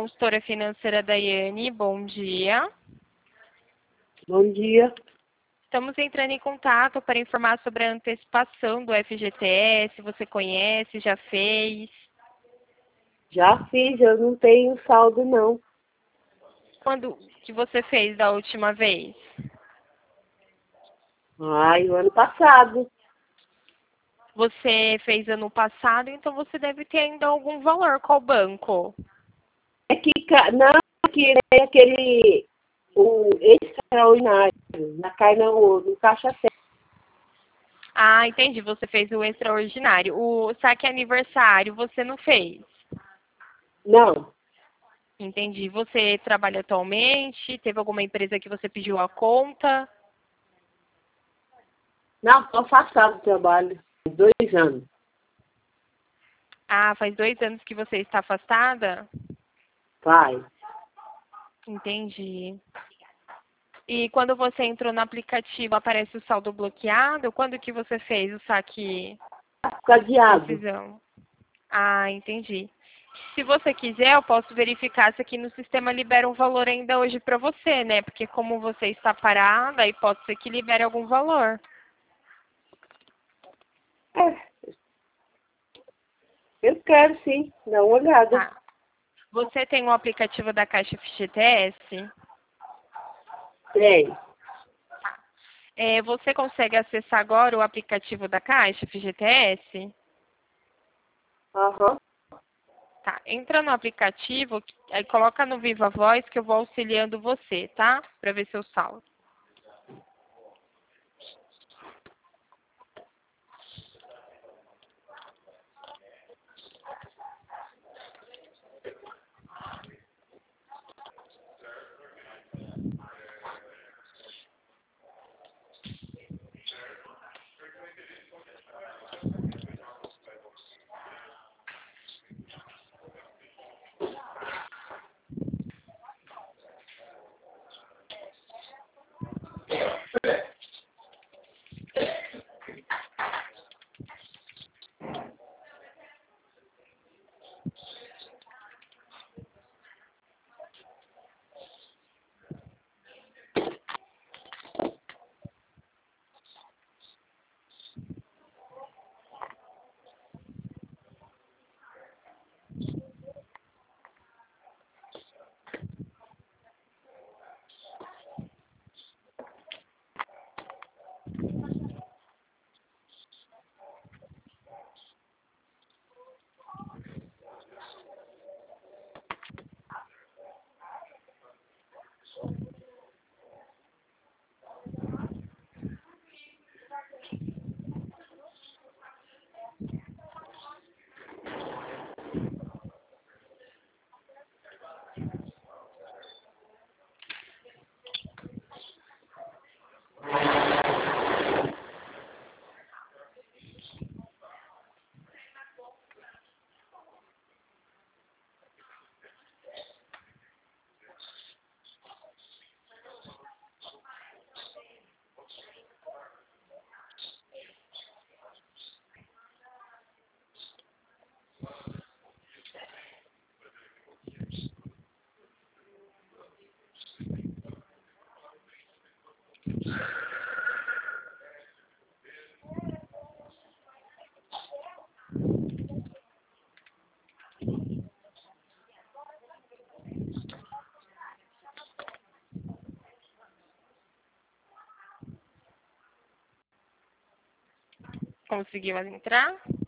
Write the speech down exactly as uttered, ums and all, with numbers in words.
consultora financeira Daiane, bom dia. Bom dia. Estamos entrando em contato para informar sobre a antecipação do F G T S, você conhece, já fez? Já fiz, eu não tenho saldo não. Quando que você fez da última vez? Ai, o ano passado. Você fez ano passado, então você deve ter ainda algum valor com o banco. É que, ca- não, que é aquele, o extraordinário, na cai no, no caixa certo. Ah, entendi, você fez o extraordinário. O saque aniversário você não fez? Não, Entendi. Você trabalha atualmente? Teve alguma empresa que você pediu a conta? não, estou afastado do trabalho, há dois anos. Ah, faz dois anos que você está afastada? Vai. Entendi. E quando você entrou no aplicativo, aparece o saldo bloqueado? Quando que você fez o saque Cadeado. decisão? Ah, entendi. Se você quiser, eu posso verificar se aqui no sistema libera um valor ainda hoje para você, né? Porque como você está parada, aí pode ser que libere algum valor. É, eu quero sim, dá uma olhada. Tá. Você tem um aplicativo da Caixa F G T S? Tem. É, você consegue acessar agora o aplicativo da Caixa F G T S? Aham. Tá. Entra no aplicativo, aí coloca no Viva Voz que eu vou auxiliando você, tá? Para ver seu saldo. Conseguiu entrar?